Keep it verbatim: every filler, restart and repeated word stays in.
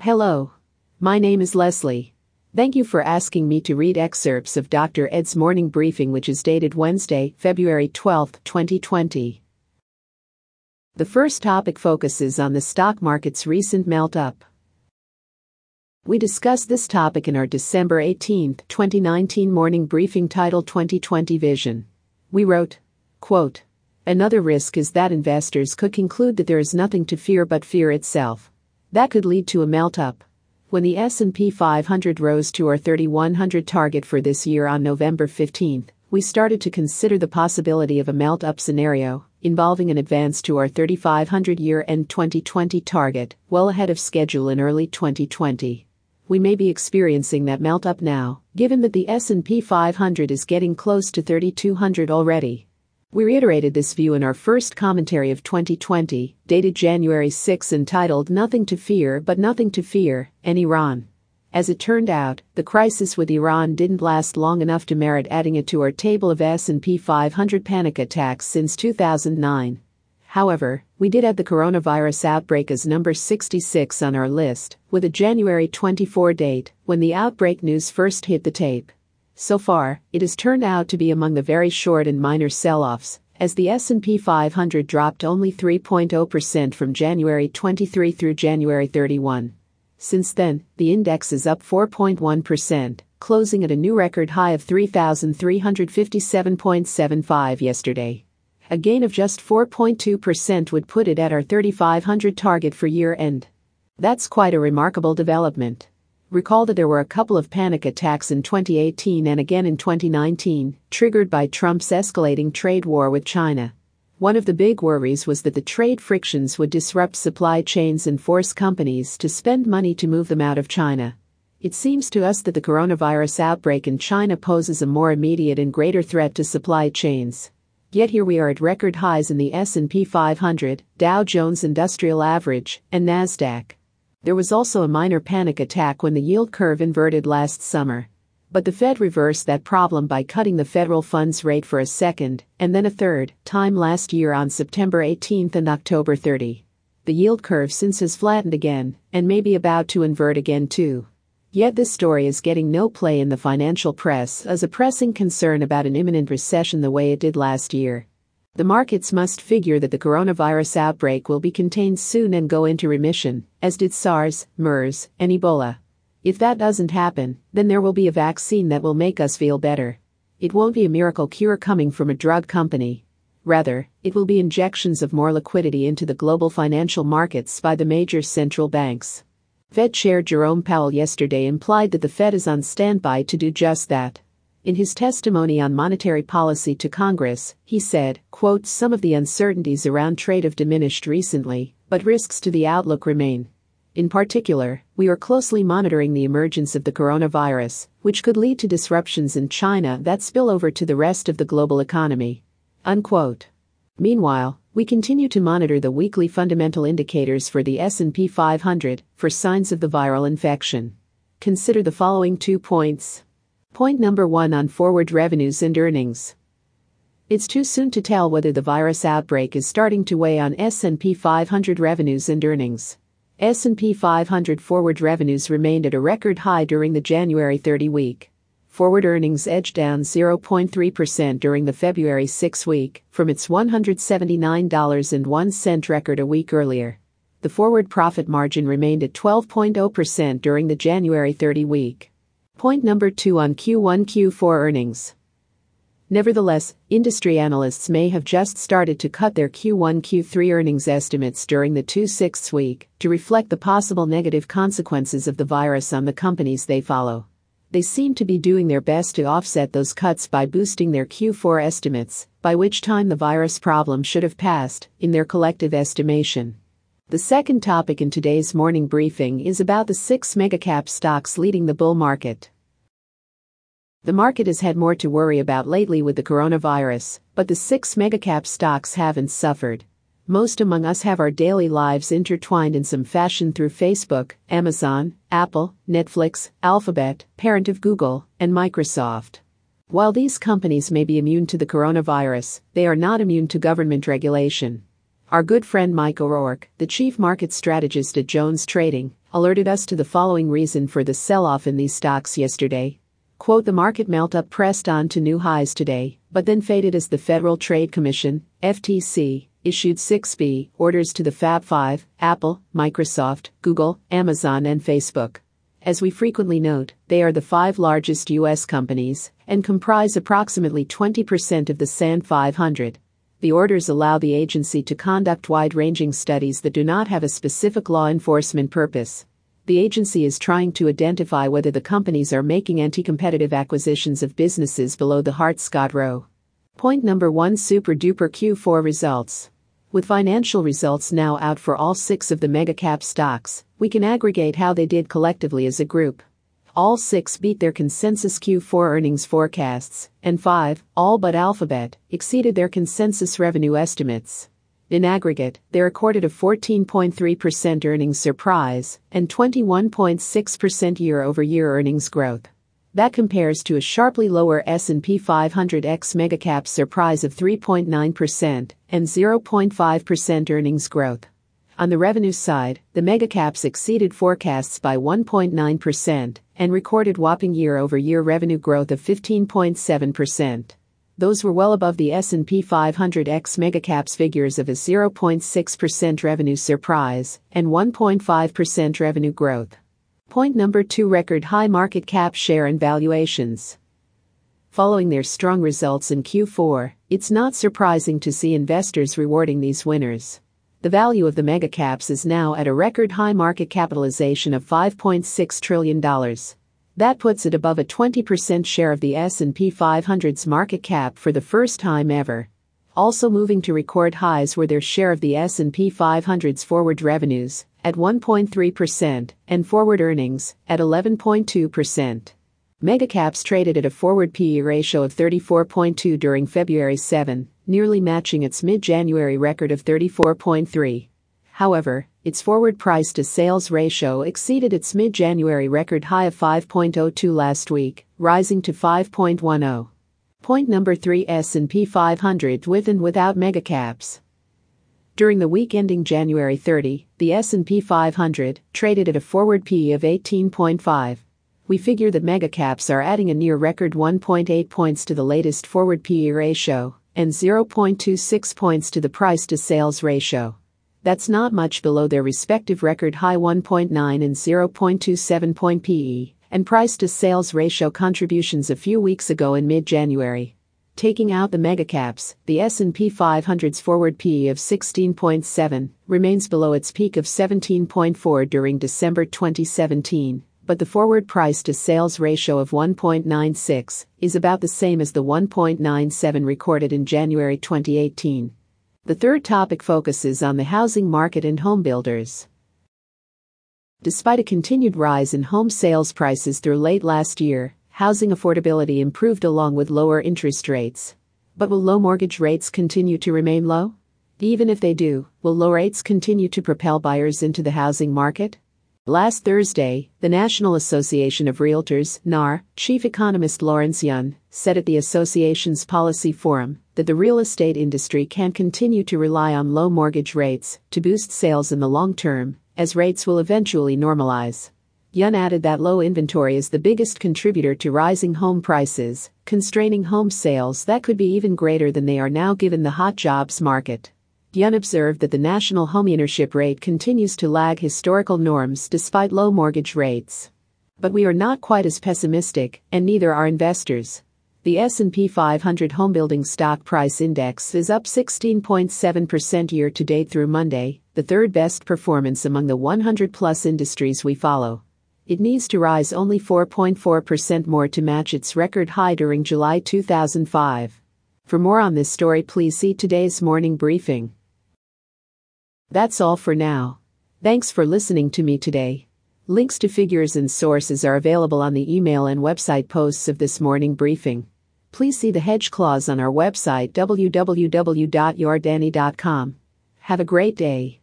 Hello. My name is Leslie. Thank you for asking me to read excerpts of Doctor Ed's morning briefing, which is dated Wednesday, February twelfth, twenty twenty. The first topic focuses on the stock market's recent melt-up. We discussed this topic in our December eighteenth, twenty nineteen morning briefing titled twenty twenty Vision. We wrote, quote, "Another risk is that investors could conclude that there is nothing to fear but fear itself. That could lead to a melt-up. When the S and P five hundred rose to our thirty-one hundred target for this year on November fifteenth, we started to consider the possibility of a melt-up scenario, involving an advance to our thirty-five hundred year-end twenty twenty target, well ahead of schedule in early twenty twenty. We may be experiencing that melt-up now, given that the S and P five hundred is getting close to thirty-two hundred already." We reiterated this view in our first commentary of twenty twenty, dated January sixth, entitled Nothing to Fear but Nothing to Fear, and Iran. As it turned out, the crisis with Iran didn't last long enough to merit adding it to our table of S and P five hundred panic attacks since two thousand nine. However, we did add the coronavirus outbreak as number sixty-six on our list, with a January twenty-fourth date, when the outbreak news first hit the tape. So far, it has turned out to be among the very short and minor sell-offs, as the S and P five hundred dropped only three point zero percent from January twenty-third through January thirty-first. Since then, the index is up four point one percent, closing at a new record high of three thousand three hundred fifty-seven point seven five yesterday. A gain of just four point two percent would put it at our thirty-five hundred target for year-end. That's quite a remarkable development. Recall that there were a couple of panic attacks in twenty eighteen and again in twenty nineteen, triggered by Trump's escalating trade war with China. One of the big worries was that the trade frictions would disrupt supply chains and force companies to spend money to move them out of China. It seems to us that the coronavirus outbreak in China poses a more immediate and greater threat to supply chains. Yet here we are at record highs in the S and P five hundred, Dow Jones Industrial Average, and NASDAQ. There was also a minor panic attack when the yield curve inverted last summer. But the Fed reversed that problem by cutting the federal funds rate for a second, and then a third, time last year on September eighteenth and October thirtieth. The yield curve since has flattened again, and may be about to invert again too. Yet this story is getting no play in the financial press as a pressing concern about an imminent recession the way it did last year. The markets must figure that the coronavirus outbreak will be contained soon and go into remission, as did SARS, MERS, and Ebola. If that doesn't happen, then there will be a vaccine that will make us feel better. It won't be a miracle cure coming from a drug company. Rather, it will be injections of more liquidity into the global financial markets by the major central banks. Fed Chair Jerome Powell yesterday implied that the Fed is on standby to do just that. In his testimony on monetary policy to Congress, he said, quote, "Some of the uncertainties around trade have diminished recently, but risks to the outlook remain. In particular, we are closely monitoring the emergence of the coronavirus, which could lead to disruptions in China that spill over to the rest of the global economy." Unquote. Meanwhile, we continue to monitor the weekly fundamental indicators for the S and P five hundred for signs of the viral infection. Consider the following two points. Point number one on forward revenues and earnings. It's too soon to tell whether the virus outbreak is starting to weigh on S and P five hundred revenues and earnings. S and P five hundred forward revenues remained at a record high during the January thirtieth week. Forward earnings edged down zero point three percent during the February sixth week, from its one hundred seventy-nine dollars and one cent record a week earlier. The forward profit margin remained at twelve point zero percent during the January thirtieth week. Point number two on Q one Q four earnings. Nevertheless, industry analysts may have just started to cut their Q one Q three earnings estimates during the twenty-sixth week to reflect the possible negative consequences of the virus on the companies they follow. They seem to be doing their best to offset those cuts by boosting their Q four estimates, by which time the virus problem should have passed, in their collective estimation. The second topic in today's morning briefing is about the six megacap stocks leading the bull market. The market has had more to worry about lately with the coronavirus, but the six megacap stocks haven't suffered. Most among us have our daily lives intertwined in some fashion through Facebook, Amazon, Apple, Netflix, Alphabet, parent of Google, and Microsoft. While these companies may be immune to the coronavirus, they are not immune to government regulation. Our good friend Mike O'Rourke, the chief market strategist at Jones Trading, alerted us to the following reason for the sell-off in these stocks yesterday. Quote, the market melt-up pressed on to new highs today, but then faded as the Federal Trade Commission, F T C, issued six B orders to the Fab Five, Apple, Microsoft, Google, Amazon and Facebook. As we frequently note, they are the five largest U S companies and comprise approximately twenty percent of the S and P five hundred. The orders allow the agency to conduct wide-ranging studies that do not have a specific law enforcement purpose. The agency is trying to identify whether the companies are making anti-competitive acquisitions of businesses below the Hart-Scott row. Point number one, super-duper Q four results. With financial results now out for all six of the mega-cap stocks, we can aggregate how they did collectively as a group. All six beat their consensus Q four earnings forecasts, and five, all but Alphabet, exceeded their consensus revenue estimates. In aggregate, they recorded a fourteen point three percent earnings surprise and twenty-one point six percent year-over-year earnings growth. That compares to a sharply lower S and P five hundred X megacap surprise of three point nine percent and zero point five percent earnings growth. On the revenue side, the megacaps exceeded forecasts by one point nine percent and recorded whopping year-over-year revenue growth of fifteen point seven percent. Those were well above the S and P five hundred X megacaps figures of a zero point six percent revenue surprise and one point five percent revenue growth. Point number two, record high market cap share and valuations. Following their strong results in Q four, it's not surprising to see investors rewarding these winners. The value of the megacaps is now at a record high market capitalization of five point six trillion dollars. That puts it above a twenty percent share of the S and P five hundred's market cap for the first time ever. Also moving to record highs were their share of the S and P five hundred's forward revenues, at one point three percent, and forward earnings, at eleven point two percent. Megacaps traded at a forward P E ratio of thirty-four point two during February seventh, nearly matching its mid-January record of thirty-four point three. However, its forward price-to-sales ratio exceeded its mid-January record high of five point oh two last week, rising to five point one oh. Point number three, S and P five hundred with and without megacaps. During the week ending January thirtieth, the S and P five hundred traded at a forward P E of eighteen point five. We figure that megacaps are adding a near-record one point eight points to the latest forward P E ratio and zero point two six points to the price-to-sales ratio. That's not much below their respective record high one point nine and zero point two seven point P E and price-to-sales ratio contributions a few weeks ago in mid-January. Taking out the megacaps, the S and P five hundred's forward P E of sixteen point seven remains below its peak of seventeen point four during December twenty seventeen. But the forward price-to-sales ratio of one point nine six is about the same as the one point nine seven recorded in January twenty eighteen. The third topic focuses on the housing market and home builders. Despite a continued rise in home sales prices through late last year, housing affordability improved along with lower interest rates. But will low mortgage rates continue to remain low? Even if they do, will low rates continue to propel buyers into the housing market? Last Thursday, the National Association of Realtors, N A R, chief economist Lawrence Yun, said at the association's policy forum that the real estate industry can continue to rely on low mortgage rates to boost sales in the long term, as rates will eventually normalize. Yun added that low inventory is the biggest contributor to rising home prices, constraining home sales that could be even greater than they are now given the hot jobs market. Yun observed that the national homeownership rate continues to lag historical norms despite low mortgage rates. But we are not quite as pessimistic, and neither are investors. The S and P five hundred Homebuilding Stock Price Index is up sixteen point seven percent year-to-date through Monday, the third best performance among the one hundred plus industries we follow. It needs to rise only four point four percent more to match its record high during July two thousand five. For more on this story, please see today's morning briefing. That's all for now. Thanks for listening to me today. Links to figures and sources are available on the email and website posts of this morning briefing. Please see the hedge clause on our website w w w dot your danny dot com. Have a great day.